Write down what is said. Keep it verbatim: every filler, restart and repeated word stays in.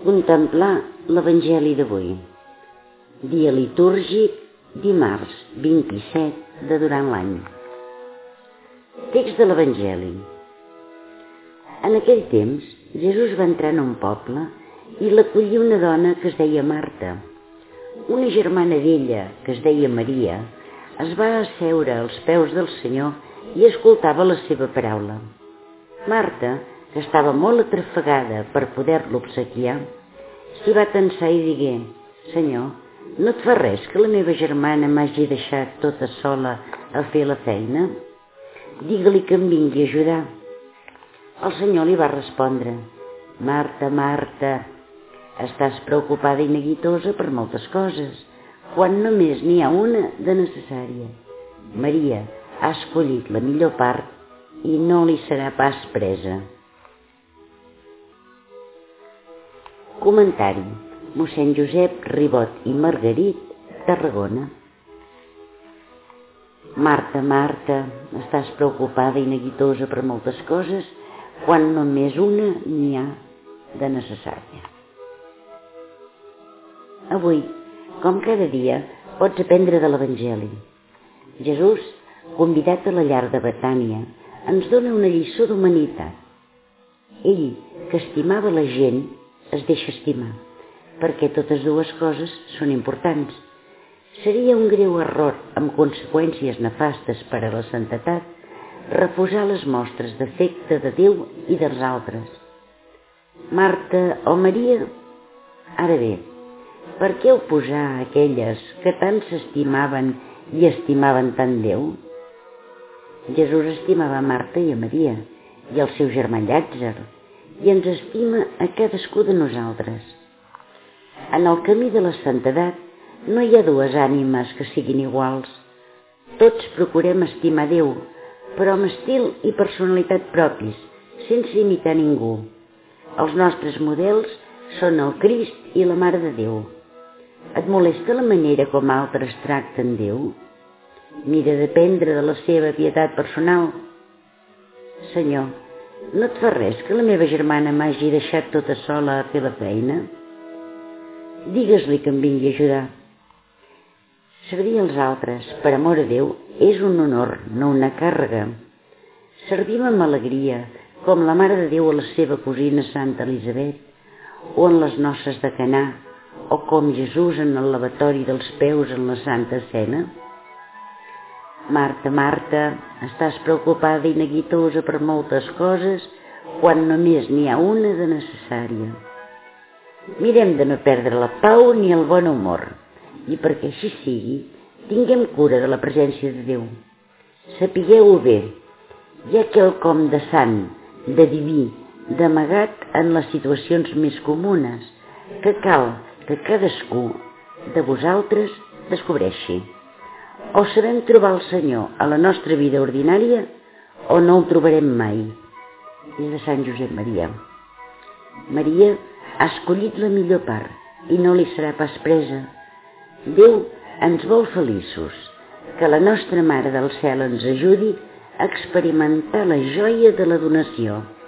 Contemplar l'Evangeli d'avui. Dia litúrgic, dimarts vint-i-set de durant l'any. Text de l'Evangeli. En aquell temps, Jesús va entrar en un poble i l'acollí una dona que es deia Marta. Una germana d'ella, que es deia Maria, es va asseure als peus del Senyor i escoltava la seva paraula. Marta, que estava molt atrafegada per poder-lo obsequiar, s'hi va tensar i digué: «Senyor, no et fa res que la meva germana m'hagi deixat tota sola a fer la feina? Digue-li que em vingui a ajudar». El Senyor li va respondre: «Marta, Marta, estàs preocupada i neguitosa per moltes coses, quan només n'hi ha una de necessària. Maria ha escollit la millor part i no li serà pas presa». Comentari: mossèn Josep Ribot i Margarit, Tarragona. Marta, Marta, estàs preocupada i neguitosa per moltes coses, quan només una n'hi ha de necessària. Avui, com cada dia, pots aprendre de l'Evangeli. Jesús, convidat a la llar de Betània, ens dona una lliçó d'humanitat. Ell, que estimava la gent, es deixa estimar, perquè totes dues coses són importants. Seria un greu error, amb conseqüències nefastes per a la santetat, refusar les mostres d'afecte de Déu i dels altres. Marta o Maria? Ara bé, per què oposar a aquelles que tant s'estimaven i estimaven tant Déu? Jesús estimava a Marta i a Maria, i al seu germà Llàtzer, i ens estima a cadascú de nosaltres. En el camí de la santedat no hi ha dues ànimes que siguin iguals. Tots procurem estimar Déu, però amb estil i personalitat propis, sense imitar ningú. Els nostres models són el Crist i la Mare de Déu. Et molesta la manera com altres tracten Déu? Mira d'aprendre de la seva pietat personal. Senyor, no et fa res que la meva germana m'hagi deixat tota sola a fer la feina? Digues-li que em vingui a ajudar. Servir els altres, per amor a Déu, és un honor, no una càrrega. Servim amb alegria, com la Mare de Déu a la seva cosina Santa Elisabet, o en les noces de Canà, o com Jesús en el lavatori dels peus en la Santa Cena. Marta, Marta, estàs preocupada i neguitosa per moltes coses, quan només n'hi ha una de necessària. Mirem de no perdre la pau ni el bon humor, i perquè així sigui, tinguem cura de la presència de Déu. Sapigueu-ho bé, hi ha quelcom de sant, de diví, d'amagat en les situacions més comunes, que cal que cadascú de vosaltres descobreixi. O sabem trobar el Senyor a la nostra vida ordinària o no el trobarem mai. És de Sant Josep Maria. Maria ha escollit la millor part i no li serà pas presa. Déu ens vol feliços. Que la nostra Mare del Cel ens ajudi a experimentar la joia de la donació